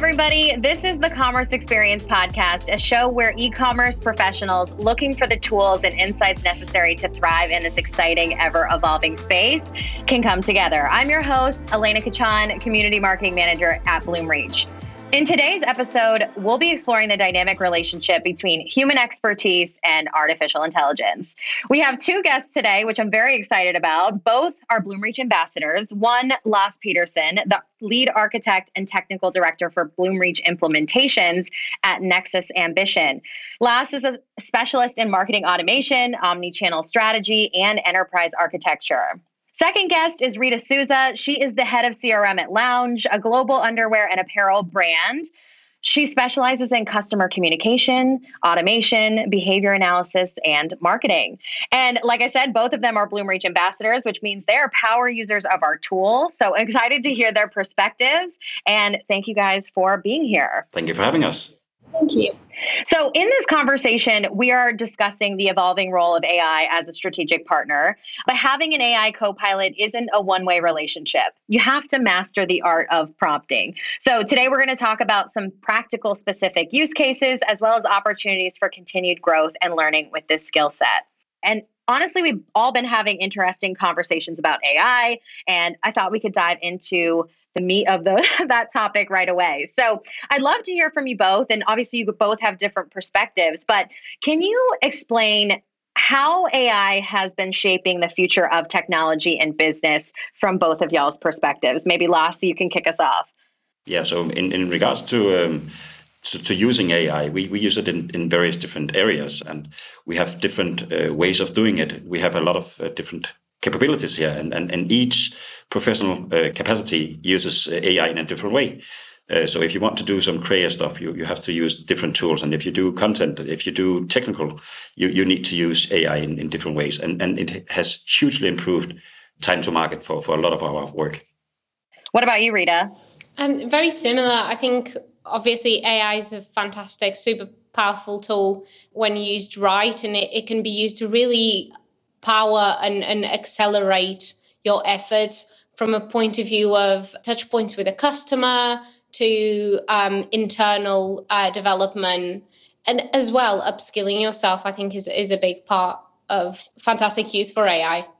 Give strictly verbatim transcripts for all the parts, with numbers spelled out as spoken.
everybody. This is the Commerce Experience Podcast, a show where e-commerce professionals looking for the tools and insights necessary to thrive in this exciting, ever-evolving space can come together. I'm your host, Elena Kachan, Community Marketing Manager at Bloomreach. In today's episode, we'll be exploring the dynamic relationship between human expertise and artificial intelligence. We have two guests today, which I'm very excited about. Both are Bloomreach ambassadors. One, Lasse Petersen, the lead architect and technical director for Bloomreach implementations at Nexus Ambition. Lasse is a specialist in marketing automation, omni-channel strategy, and enterprise architecture. Second guest is Rita Souza. She is the head of C R M at Lounge, a global underwear and apparel brand. She specializes in customer communication, automation, behavior analysis, and marketing. And like I said, both of them are Bloomreach ambassadors, which means they are power users of our tool. So excited to hear their perspectives. And thank you guys for being here. Thank you for having us. Thank you. So in this conversation, we are discussing the evolving role of A I as a strategic partner. But having an A I co-pilot isn't a one-way relationship. You have to master the art of prompting. So today we're going to talk about some practical specific use cases, as well as opportunities for continued growth and learning with this skill set. And honestly, we've all been having interesting conversations about A I, and I thought we could dive into the meat of the, that topic right away. So I'd love to hear from you both. And obviously, you both have different perspectives, but can you explain how A I has been shaping the future of technology and business from both of y'all's perspectives? Maybe Lasse, you can kick us off. Yeah, so in, in regards to, um, to to using A I, we, we use it in, in various different areas, and we have different uh, ways of doing it. We have a lot of uh, different capabilities here, and, and, and each professional uh, capacity uses A I in a different way. Uh, so if you want to do some creative stuff, you, you have to use different tools. And if you do content, if you do technical, you, you need to use A I in, in different ways. And, and it has hugely improved time to market for, for a lot of our work. What about you, Rita? Um, very similar. I think obviously A I is a fantastic, super powerful tool when used right, and it, it can be used to really power and, and accelerate your efforts from a point of view of touch points with a customer to um, internal uh, development, and as well upskilling yourself, I think is, is a big part of fantastic use for A I.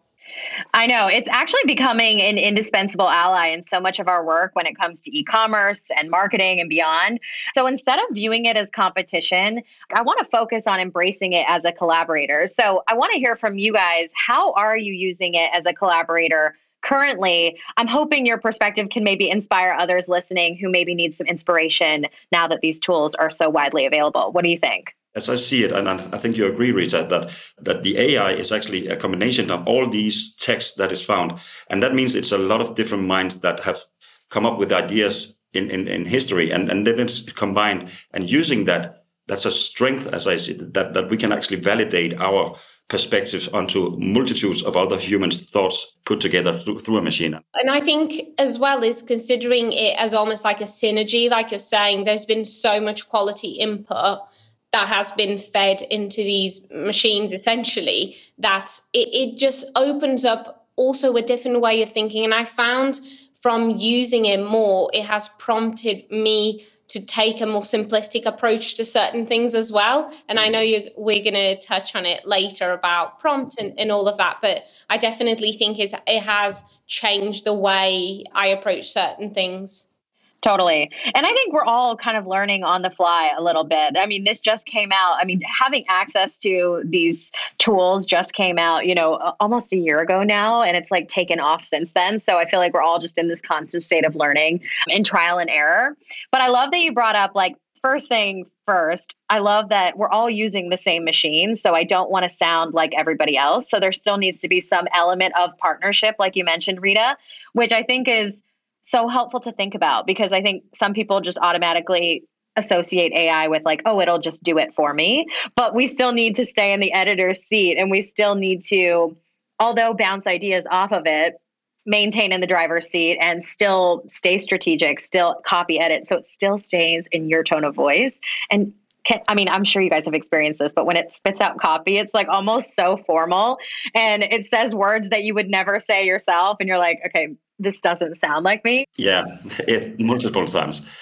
I know it's actually becoming an indispensable ally in so much of our work when it comes to e-commerce and marketing and beyond. So instead of viewing it as competition, I want to focus on embracing it as a collaborator. So I want to hear from you guys. How are you using it as a collaborator currently? I'm hoping your perspective can maybe inspire others listening who maybe need some inspiration now that these tools are so widely available. What do you think? As I see it, and I think you agree, Rita, that, that the A I is actually a combination of all these texts that is found. And that means it's a lot of different minds that have come up with ideas in, in, in history, and, and then it's combined. And using that, that's a strength, as I see it, that, that we can actually validate our perspectives onto multitudes of other humans' thoughts put together through, through a machine. And I think as well is considering it as almost like a synergy, like you're saying, there's been so much quality input that has been fed into these machines essentially, that it, it just opens up also a different way of thinking. And I found from using it more, it has prompted me to take a more simplistic approach to certain things as well. And I know you, we're going to touch on it later about prompts and, and all of that, but I definitely think it's, it has changed the way I approach certain things. Totally. And I think we're all kind of learning on the fly a little bit. I mean, this just came out. I mean, having access to these tools just came out, you know, almost a year ago now, and it's like taken off since then. So I feel like we're all just in this constant state of learning and trial and error. But I love that you brought up, like, first thing first, I love that we're all using the same machine. So I don't want to sound like everybody else. So there still needs to be some element of partnership, like you mentioned, Rita, which I think is so helpful to think about, because I think some people just automatically associate A I with like, oh, it'll just do it for me. But we still need to stay in the editor's seat, and we still need to, although bounce ideas off of it, maintain in the driver's seat and still stay strategic, still copy edit. So it still stays in your tone of voice. And can, I mean, I'm sure you guys have experienced this, but when it spits out copy, it's like almost so formal, and it says words that you would never say yourself. And you're like, okay, this doesn't sound like me. Yeah, it, multiple times.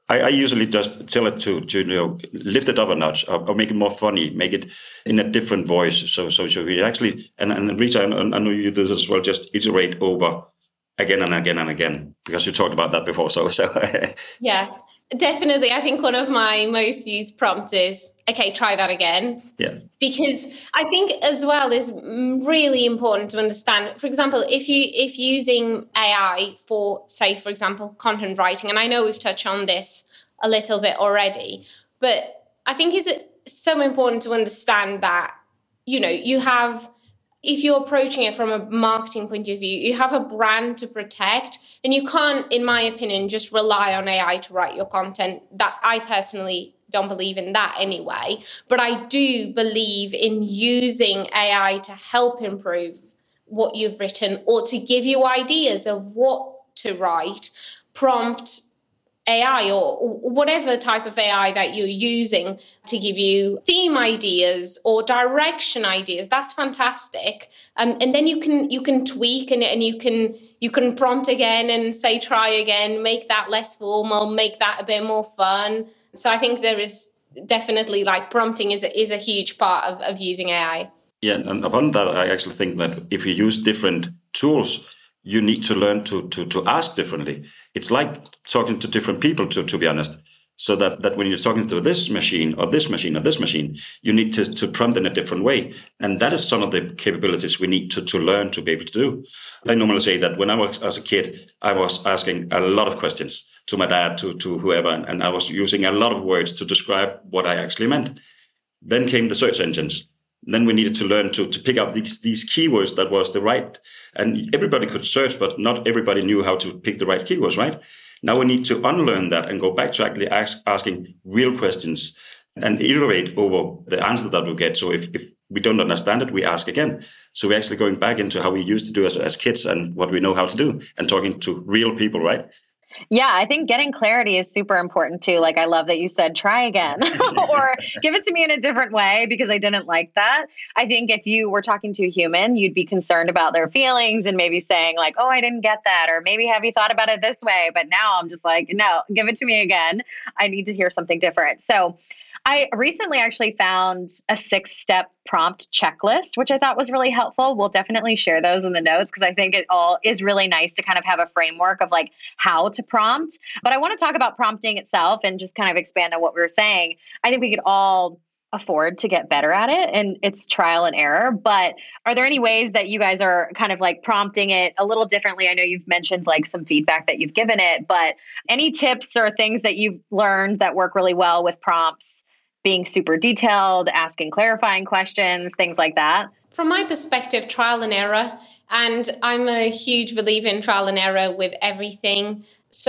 I, I usually just tell it to, to you know, lift it up a notch or, or make it more funny, make it in a different voice. So so, so we actually, and, and Rita, I, I know you do this as well, just iterate over again and again and again, because you talked about that before. So, so yeah, definitely. I think one of my most used prompts is, okay, try that again. Yeah. Because I think as well is really important to understand, for example, if you if using A I for, say, for example, content writing, and I know we've touched on this a little bit already, but I think it's so important to understand that, you know, you have, if you're approaching it from a marketing point of view, you have a brand to protect, and you can't, in my opinion, just rely on A I to write your content. That I personally don't believe in that anyway, but I do believe in using A I to help improve what you've written or to give you ideas of what to write. Prompt A I or whatever type of A I that you're using to give you theme ideas or direction ideas. That's fantastic. Um, and then you can you can tweak and, and you can you can prompt again and say try again, make that less formal, make that a bit more fun. So I think there is definitely, like, prompting is a, is a huge part of, of using A I. Yeah, and upon that, I actually think that if you use different tools, you need to learn to to to ask differently. It's like talking to different people, to to be honest. So that, that when you're talking to this machine or this machine or this machine, you need to, to prompt in a different way. And that is some of the capabilities we need to, to learn to be able to do. I normally say that when I was as a kid, I was asking a lot of questions to my dad, to, to whoever, and, and I was using a lot of words to describe what I actually meant. Then came the search engines. Then we needed to learn to, to pick out these, these keywords that was the right, and everybody could search, but not everybody knew how to pick the right keywords, right? Now we need to unlearn that and go back to actually ask, asking real questions and iterate over the answer that we get. So if, if we don't understand it, we ask again. So we're actually going back into how we used to do as, as kids and what we know how to do and talking to real people, right? Yeah, I think getting clarity is super important too. Like, I love that you said, try again or give it to me in a different way because I didn't like that. I think if you were talking to a human, you'd be concerned about their feelings and maybe saying like, oh, I didn't get that. Or maybe have you thought about it this way? But now I'm just like, no, give it to me again. I need to hear something different. So I recently actually found a six-step prompt checklist, which I thought was really helpful. We'll definitely share those in the notes because I think it all is really nice to kind of have a framework of like how to prompt. But I want to talk about prompting itself and just kind of expand on what we were saying. I think we could all afford to get better at it, and it's trial and error. But are there any ways that you guys are kind of like prompting it a little differently? I know you've mentioned like some feedback that you've given it, but any tips or things that you've learned that work really well with prompts? Being super detailed, asking clarifying questions, things like that? From my perspective, trial and error. And I'm a huge believer in trial and error with everything.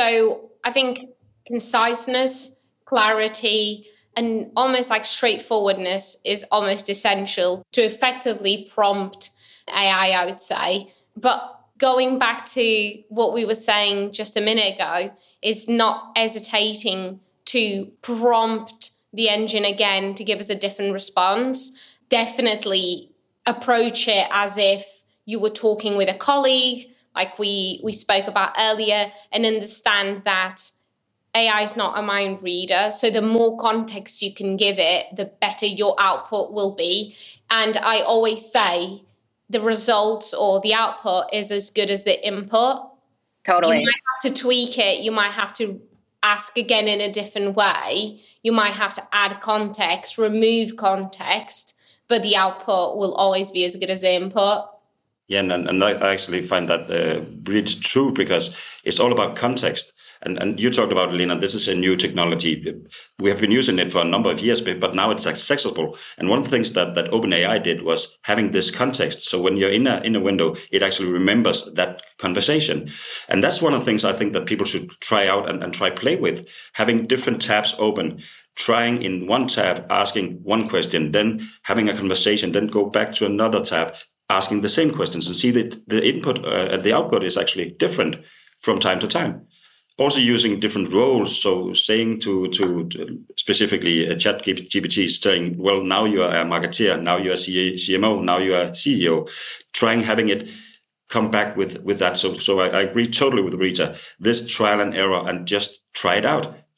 So I think conciseness, clarity, and almost like straightforwardness is almost essential to effectively prompt A I, I would say. But going back to what we were saying just a minute ago is not hesitating to prompt the engine again to give us a different response. Definitely approach it as if you were talking with a colleague, like we we spoke about earlier, and understand that A I is not a mind reader. So the more context you can give it, the better your output will be. And I always say the results or the output is as good as the input. Totally. You might have to tweak it. You might have to ask again in a different way. You might have to add context, remove context, but the output will always be as good as the input. Yeah, and, and I actually find that uh, really true because it's all about context. And and you talked about, Lena, this is a new technology. We have been using it for a number of years, but now it's accessible. And one of the things that, that OpenAI did was having this context. So when you're in a in a window, it actually remembers that conversation. And that's one of the things I think that people should try out and, and try play with, having different tabs open, trying in one tab, asking one question, then having a conversation, then go back to another tab, asking the same questions and see that the input uh, and the output is actually different from time to time. Also using different roles, so saying to to, to specifically a chat G P T, saying, well, now you are a marketeer, now you are C M O, now you are C E O, trying having it come back with, with that. So so I, I agree totally with Rita. This trial and error and just try it out.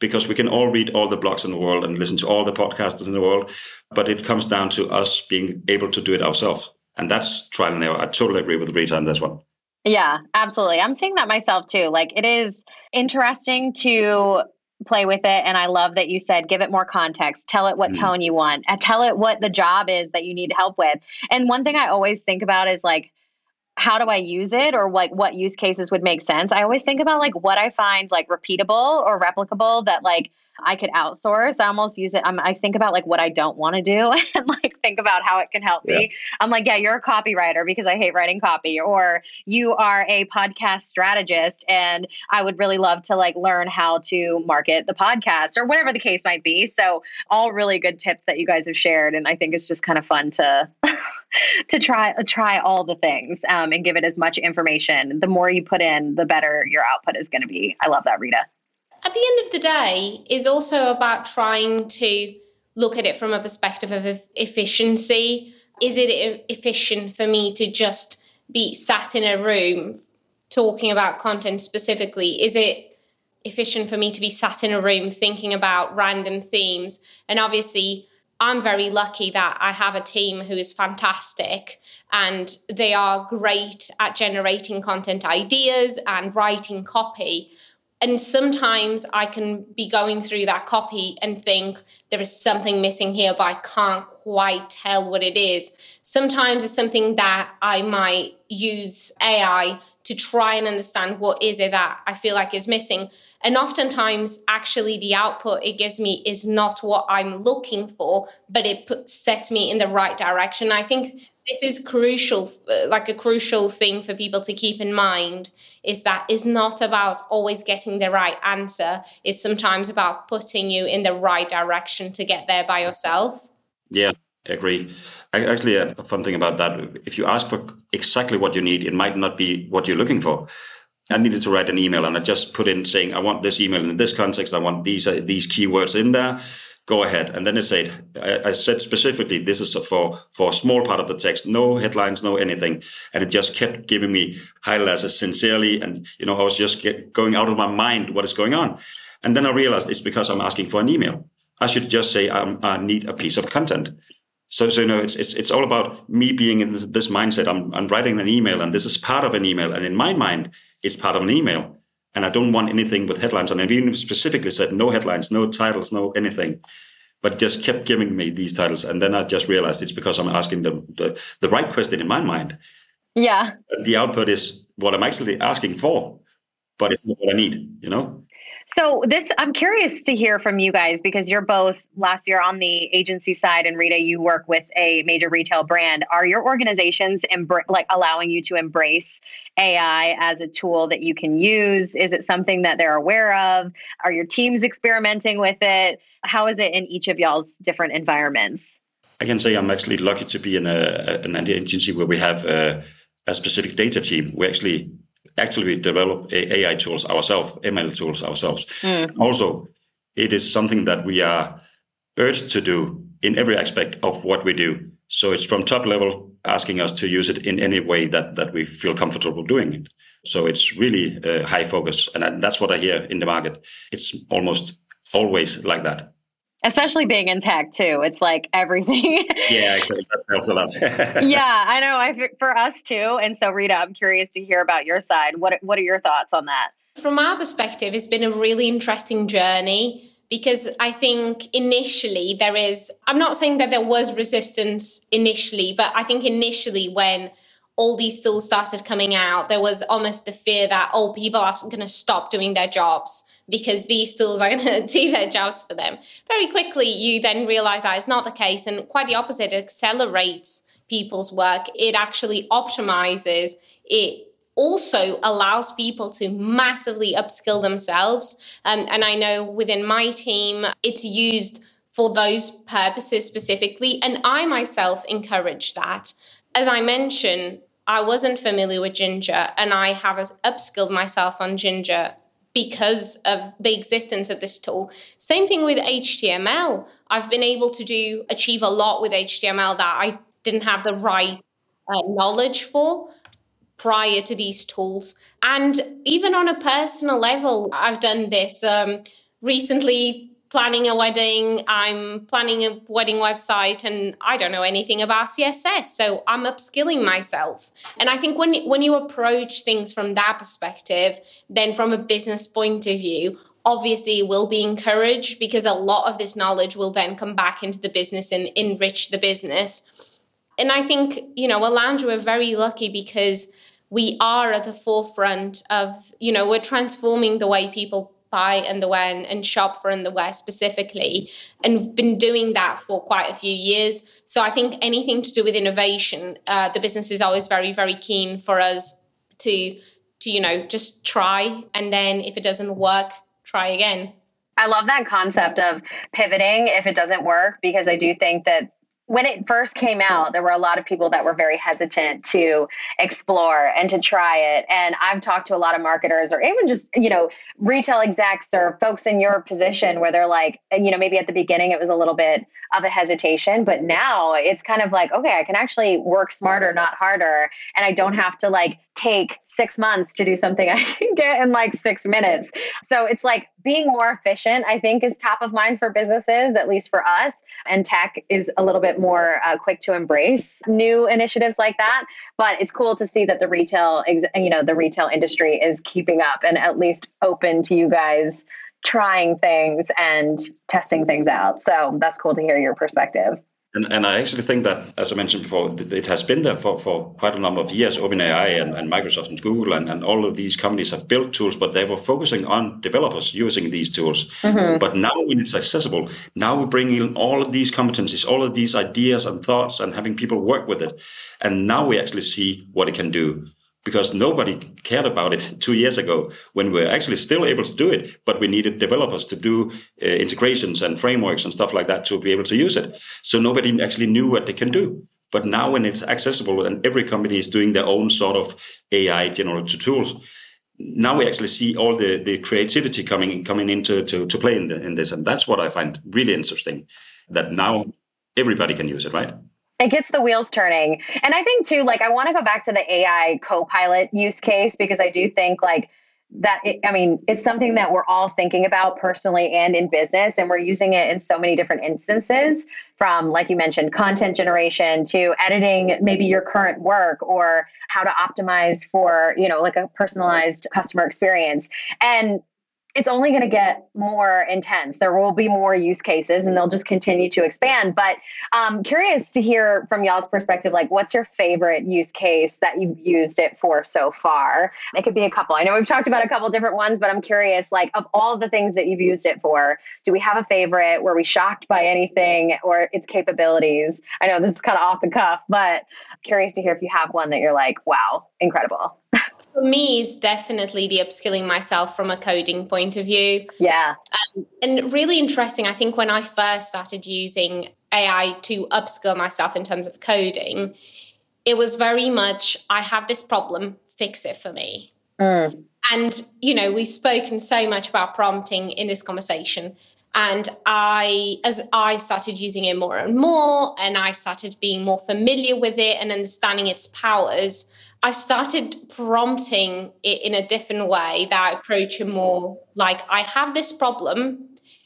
because we can all read all the blogs in the world and listen to all the podcasters in the world, but it comes down to us being able to do it ourselves. And that's trial and error. I totally agree with Rita on this one. Yeah, absolutely. I'm seeing that myself too. Like, it is interesting to play with it. And I love that you said, give it more context, tell it what mm. tone you want, and tell it what the job is that you need help with. And one thing I always think about is like, how do I use it, or like what use cases would make sense? I always think about like what I find like repeatable or replicable that like I could outsource. I almost use it. Um, I think about like what I don't want to do and like think about how it can help yeah. me. I'm like, yeah, you're a copywriter because I hate writing copy, or you are a podcast strategist and I would really love to like learn how to market the podcast, or whatever the case might be. So all really good tips that you guys have shared. And I think it's just kind of fun to to try try all the things um, and give it as much information. The more you put in, the better your output is going to be. I love that, Rita. At the end of the day, is also about trying to look at it from a perspective of efficiency. Is it efficient for me to just be sat in a room talking about content specifically? Is it efficient for me to be sat in a room thinking about random themes? And obviously, I'm very lucky that I have a team who is fantastic and they are great at generating content ideas and writing copy. And sometimes I can be going through that copy and think there is something missing here, but I can't quite tell what it is. Sometimes it's something that I might use A I to try and understand what is it that I feel like is missing. And oftentimes, actually, the output it gives me is not what I'm looking for, but it puts, sets me in the right direction. I think this is crucial, like a crucial thing for people to keep in mind, is that it's not about always getting the right answer. It's sometimes about putting you in the right direction to get there by yourself. Yeah, I agree. Actually, a fun thing about that, if you ask for exactly what you need, it might not be what you're looking for. I needed to write an email and I just put in saying, I want this email in this context. I want these uh, these keywords in there. Go ahead. And then it said, I, I said specifically, this is for, for a small part of the text, no headlines, no anything. And it just kept giving me highlights sincerely. And, you know, I was just get, going out of my mind what is going on. And then I realized it's because I'm asking for an email. I should just say I'm, I need a piece of content. So, so you know, it's it's it's all about me being in this, this mindset. I'm I'm writing an email, and this is part of an email, and in my mind, it's part of an email. And I don't want anything with headlines. And I even specifically said no headlines, no titles, no anything. But it just kept giving me these titles, and then I just realized it's because I'm asking the the, the right question in my mind. Yeah. And the output is what I'm actually asking for, but it's not what I need. You know. So this, I'm curious to hear from you guys, because you're both last year on the agency side, and Rita, you work with a major retail brand. Are your organizations embr- like allowing you to embrace A I as a tool that you can use? Is it something that they're aware of? Are your teams experimenting with it? How is it in each of y'all's different environments? I can say I'm actually lucky to be in a, an agency where we have a, a specific data team. We actually actually develop A I tools ourselves, M L tools ourselves. Mm. Also, it is something that we are urged to do in every aspect of what we do. So it's from top level asking us to use it in any way that, that we feel comfortable doing it. So it's really a high focus. And that's what I hear in the market. It's almost always like that. Especially being in tech too. It's like everything. Yeah, exactly. That helps a lot. Yeah, I know. I for us too. And so, Rita, I'm curious to hear about your side. What What are your thoughts on that? From our perspective, it's been a really interesting journey, because I think initially there is, I'm not saying that there was resistance initially, but I think initially when all these tools started coming out, there was almost the fear that, oh, people are going to stop doing their jobs because these tools are going to do their jobs for them. Very quickly, you then realize that it's not the case, and quite the opposite. It accelerates people's work. It actually optimizes. It also allows people to massively upskill themselves. Um, and I know within my team, it's used for those purposes specifically. And I myself encourage that. As I mentioned, I wasn't familiar with Ginger, and I have upskilled myself on Ginger because of the existence of this tool. Same thing with H T M L. I've been able to do achieve a lot with H T M L that I didn't have the right uh, knowledge for prior to these tools. And even on a personal level, I've done this. Um, recently planning a wedding, I'm planning a wedding website, and I don't know anything about C S S. So I'm upskilling myself. And I think when, when you approach things from that perspective, then from a business point of view, obviously it will be encouraged, because a lot of this knowledge will then come back into the business and enrich the business. And I think, you know, at Lounge, we're very lucky because we are at the forefront of, you know, we're transforming the way people buy underwear and, and shop for underwear specifically, and we've been doing that for quite a few years. So I think anything to do with innovation, uh, the business is always very, very keen for us to, to, you know, just try. And then if it doesn't work, try again. I love that concept of pivoting if it doesn't work, because I do think that when it first came out, there were a lot of people that were very hesitant to explore and to try it. And I've talked to a lot of marketers, or even just, you know, retail execs or folks in your position where they're like, you know, maybe at the beginning it was a little bit of a hesitation, but now it's kind of like, okay, I can actually work smarter, not harder. And I don't have to like take six months to do something I can get in like six minutes. So it's like being more efficient, I think, is top of mind for businesses, at least for us. And tech is a little bit more uh, quick to embrace new initiatives like that. But it's cool to see that the retail, ex- you know, the retail industry is keeping up and at least open to you guys trying things and testing things out. So that's cool to hear your perspective. And, and I actually think that, as I mentioned before, it has been there for, for quite a number of years. OpenAI and, and Microsoft and Google and, and all of these companies have built tools, but they were focusing on developers using these tools. Mm-hmm. But now when it's accessible, now we bring in all of these competencies, all of these ideas and thoughts, and having people work with it. And now we actually see what it can do. Because nobody cared about it two years ago when we were actually still able to do it, but we needed developers to do uh, integrations and frameworks and stuff like that to be able to use it. So nobody actually knew what they can do. But now when it's accessible and every company is doing their own sort of A I generative tools, now we actually see all the, the creativity coming coming into to, to play in, the, in this. And that's what I find really interesting, that now everybody can use it, right? It gets the wheels turning. And I think too, like, I want to go back to the A I co-pilot use case, because I do think like that, it, I mean, it's something that we're all thinking about personally and in business. And we're using it in so many different instances, from, like you mentioned, content generation to editing maybe your current work, or how to optimize for, you know, like a personalized customer experience. And it's only going to get more intense. There will be more use cases and they'll just continue to expand. But I'm curious to hear from y'all's perspective, like, what's your favorite use case that you've used it for so far? It could be a couple. I know we've talked about a couple different ones, but I'm curious, like, of all the things that you've used it for, do we have a favorite? Were we shocked by anything or its capabilities? I know this is kind of off the cuff, but I'm curious to hear if you have one that you're like, wow, incredible. For me, it's definitely the upskilling myself from a coding point of view. Yeah. Um, and really interesting, I think when I first started using A I to upskill myself in terms of coding, it was very much, I have this problem, fix it for me. Mm. And, you know, we've spoken so much about prompting in this conversation. And I, as I started using it more and more, and I started being more familiar with it and understanding its powers, I started prompting it in a different way, that I approach it more like, I have this problem,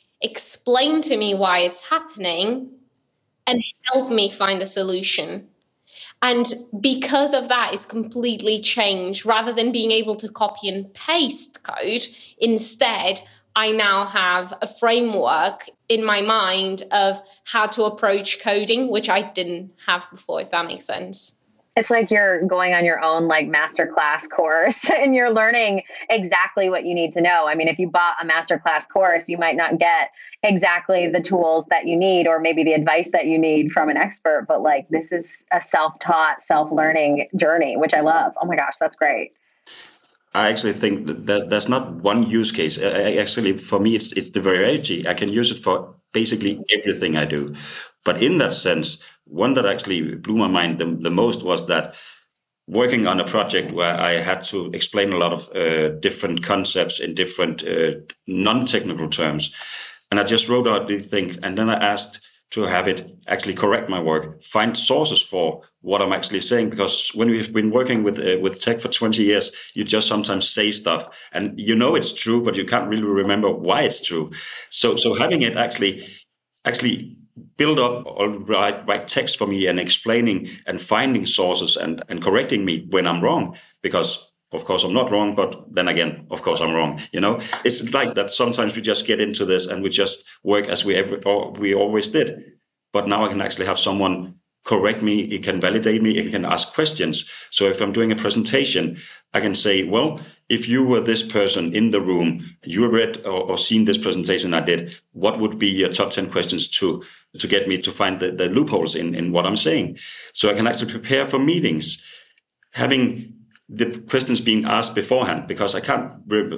explain to me why it's happening, and help me find the solution. And because of that, it's completely changed. Rather than being able to copy and paste code, instead, I now have a framework in my mind of how to approach coding, which I didn't have before, if that makes sense. It's like you're going on your own like masterclass course and you're learning exactly what you need to know. I mean, if you bought a masterclass course, you might not get exactly the tools that you need, or maybe the advice that you need from an expert, but like, this is a self-taught, self-learning journey, which I love. Oh my gosh, that's great. I actually think that, that there's not one use case. I, actually, for me, it's it's the variety. I can use it for basically everything I do. But in that sense, one that actually blew my mind the, the most was that working on a project where I had to explain a lot of uh, different concepts in different uh, non-technical terms. And I just wrote out the thing, and then I asked to have it actually correct my work, find sources for what I'm actually saying. Because when we've been working with uh, with tech for twenty years, you just sometimes say stuff and you know it's true, but you can't really remember why it's true. So so having it actually actually build up all right, right text for me and explaining and finding sources and, and correcting me when I'm wrong, because of course I'm not wrong, but then again, of course I'm wrong. You know, it's like that. Sometimes we just get into this and we just work as we ever, or we always did. But now I can actually have someone correct me. It can validate me. It can ask questions. So if I'm doing a presentation, I can say, well, if you were this person in the room, you read or, or seen this presentation I did, what would be your top ten questions to, to get me to find the, the loopholes in, in what I'm saying? So I can actually prepare for meetings, having the questions being asked beforehand, because I can't,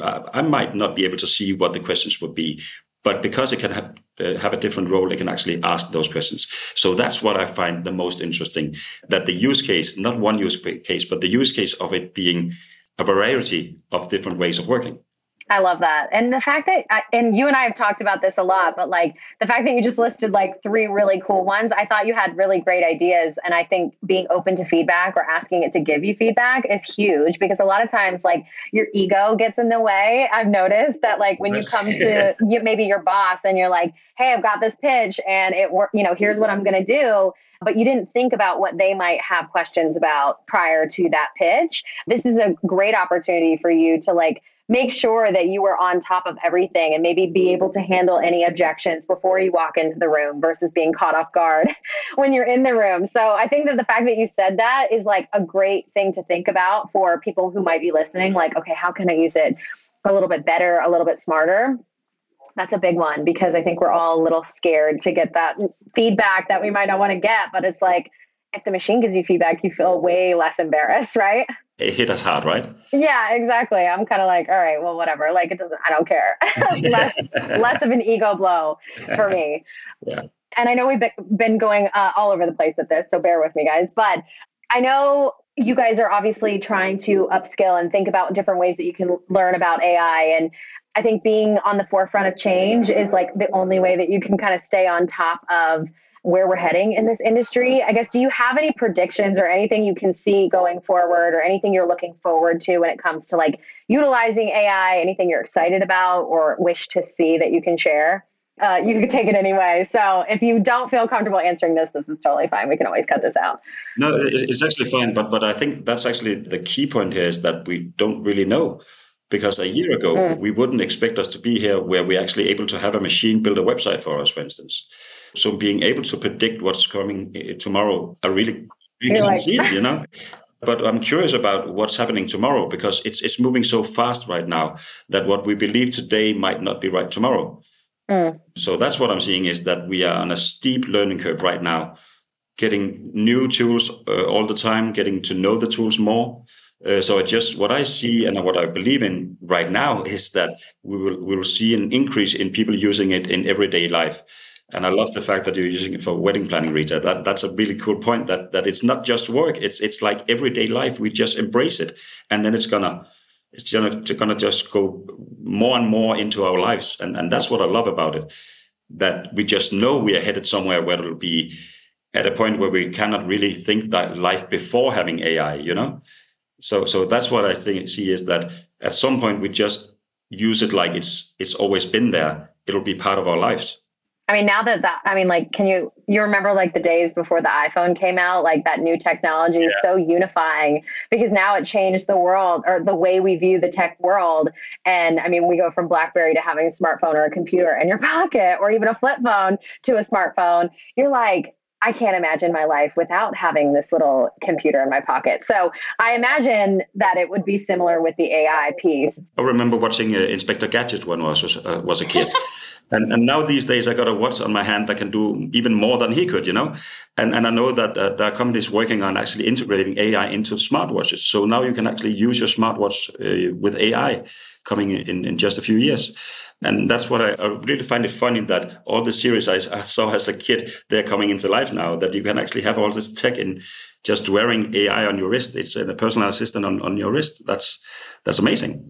I might not be able to see what the questions would be, but because it can have, uh, have a different role, it can actually ask those questions. So that's what I find the most interesting, that the use case, not one use case, but the use case of it being a variety of different ways of working. I love that. And the fact that, I, and you and I have talked about this a lot, but like the fact that you just listed like three really cool ones, I thought you had really great ideas. And I think being open to feedback or asking it to give you feedback is huge, because a lot of times like your ego gets in the way. I've noticed that like when you come to you, maybe your boss and you're like, hey, I've got this pitch and it work, you know, here's what I'm going to do. But you didn't think about what they might have questions about prior to that pitch. This is a great opportunity for you to like make sure that you were on top of everything and maybe be able to handle any objections before you walk into the room versus being caught off guard when you're in the room. So I think that the fact that you said that is like a great thing to think about for people who might be listening. Like, okay, how can I use it a little bit better, a little bit smarter? That's a big one, because I think we're all a little scared to get that feedback that we might not want to get. But it's like, if the machine gives you feedback, you feel way less embarrassed, right? It hit us hard, right? Yeah, exactly. I'm kind of like, all right, well, whatever. Like, it doesn't, I don't care. less, less of an ego blow for me. Yeah. And I know we've been going uh, all over the place with this, so bear with me, guys. But I know you guys are obviously trying to upskill and think about different ways that you can learn about A I. And I think being on the forefront of change is like the only way that you can kind of stay on top of where we're heading in this industry. I guess, do you have any predictions or anything you can see going forward, or anything you're looking forward to when it comes to like utilizing A I, anything you're excited about or wish to see that you can share? Uh, you can take it anyway. So if you don't feel comfortable answering this, this is totally fine. We can always cut this out. No, it's actually fine. But, but I think that's actually the key point here, is that we don't really know. Because a year ago, mm. we wouldn't expect us to be here where we're actually able to have a machine build a website for us, for instance. So being able to predict what's coming tomorrow, I really, really can't like... see it, you know? But I'm curious about what's happening tomorrow, because it's it's moving so fast right now that what we believe today might not be right tomorrow. Mm. So that's what I'm seeing, is that we are on a steep learning curve right now, getting new tools uh, all the time, getting to know the tools more. Uh, so I just what I see and what I believe in right now is that we will we will see an increase in people using it in everyday life. And I love the fact that you're using it for wedding planning, Rita. That that's a really cool point. That that it's not just work. It's it's like everyday life. We just embrace it, and then it's gonna it's gonna it's gonna just go more and more into our lives. And and that's what I love about it. That we just know we are headed somewhere where it'll be at a point where we cannot really think that life before having A I. You know. So, so that's what I think see is that at some point we just use it like it's it's always been there. It'll be part of our lives. I mean, now that that, I mean, like, can you you remember like the days before the iPhone came out? Like that new technology is yeah. so unifying, because now it changed the world, or the way we view the tech world. And I mean, we go from BlackBerry to having a smartphone or a computer in your pocket, or even a flip phone to a smartphone. You're like, I can't imagine my life without having this little computer in my pocket. So I imagine that it would be similar with the A I piece. I remember watching uh, Inspector Gadget when I was, uh, was a kid. and and now these days I got a watch on my hand that can do even more than he could, you know. And and I know that uh, there are companies working on actually integrating A I into smartwatches. So now you can actually use your smartwatch uh, with A I coming in, in just a few years. And that's what I, I really find it funny, that all the series I, I saw as a kid, they're coming into life now, that you can actually have all this tech in just wearing A I on your wrist. It's a personal assistant on, on your wrist. That's that's amazing.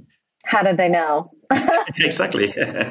How did they know? Exactly.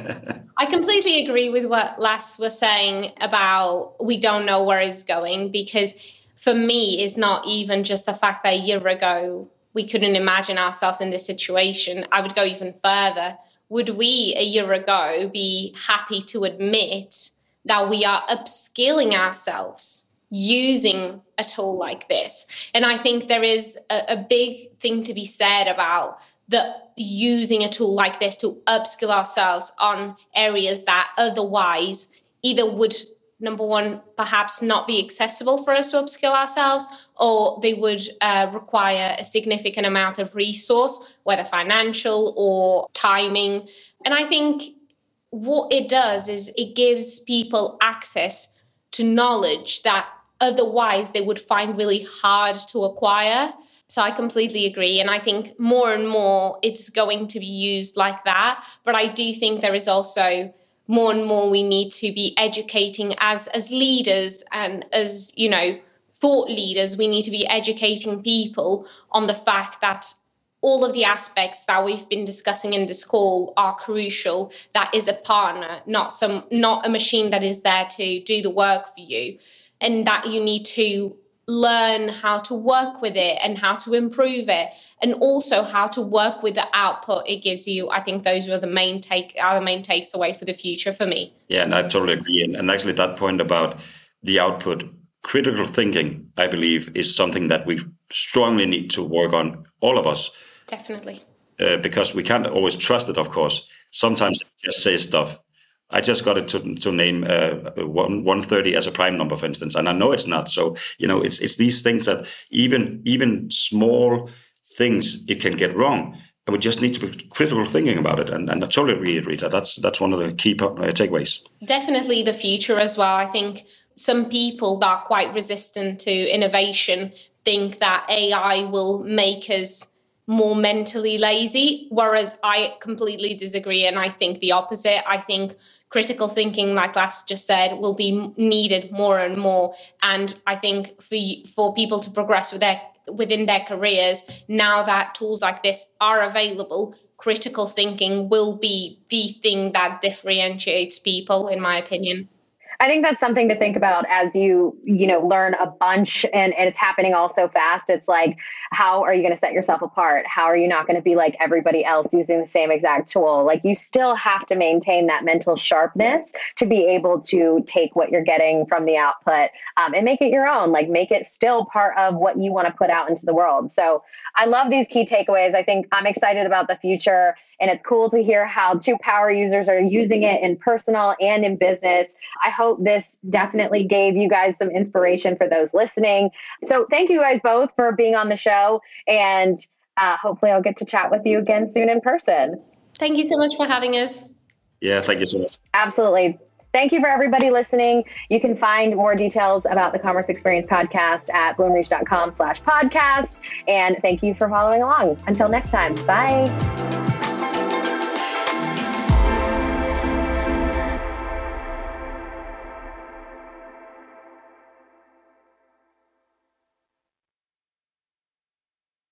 I completely agree with what Lasse was saying about we don't know where it's going, because for me, it's not even just the fact that a year ago we couldn't imagine ourselves in this situation. I would go even further. Would we a year ago be happy to admit that we are upskilling ourselves using a tool like this? And I think there is a, a big thing to be said about the using a tool like this to upskill ourselves on areas that otherwise either would, number one, perhaps not be accessible for us to upskill ourselves, or they would uh, require a significant amount of resource, whether financial or timing. And I think what it does is it gives people access to knowledge that otherwise they would find really hard to acquire. So I completely agree. And I think more and more it's going to be used like that. But I do think there is also more and more we need to be educating as, as leaders and as, you know, thought leaders. We need to be educating people on the fact that all of the aspects that we've been discussing in this call are crucial. That is a partner, not some, not a machine that is there to do the work for you, and that you need to learn how to work with it and how to improve it, and also how to work with the output it gives you. I think those were the main take, are the main takes away for the future for me. Yeah, and I totally agree. And, and actually, that point about the output, critical thinking, I believe, is something that we strongly need to work on, all of us. Definitely. Uh, because we can't always trust it, of course. Sometimes it just says stuff. I just got it to to name uh, one one thirty as a prime number, for instance, and I know it's not. So you know, it's it's these things that even even small things it can get wrong, and we just need to be critical thinking about it. And, and I totally agree, Rita. That's that's one of the key uh, takeaways. Definitely the future as well. I think some people that are quite resistant to innovation think that A I will make us more mentally lazy, whereas I completely disagree, and I think the opposite. I think critical thinking, like Lasse just said, will be needed more and more. And I think for for people to progress with their within their careers, now that tools like this are available, critical thinking will be the thing that differentiates people, in my opinion. I think that's something to think about as you, you know, learn a bunch, and, and it's happening all so fast. It's like, how are you going to set yourself apart? How are you not going to be like everybody else using the same exact tool? Like, you still have to maintain that mental sharpness to be able to take what you're getting from the output um, and make it your own, like make it still part of what you want to put out into the world. So I love these key takeaways. I think I'm excited about the future, and it's cool to hear how two power users are using it in personal and in business. I hope this definitely gave you guys some inspiration for those listening. So thank you guys both for being on the show, and uh, hopefully I'll get to chat with you again soon in person. Thank you so much for having us. Yeah, thank you so much. Absolutely. Thank you for everybody listening. You can find more details about the Commerce Experience Podcast at bloomreach dot com slash podcast. And thank you for following along. Until next time, bye.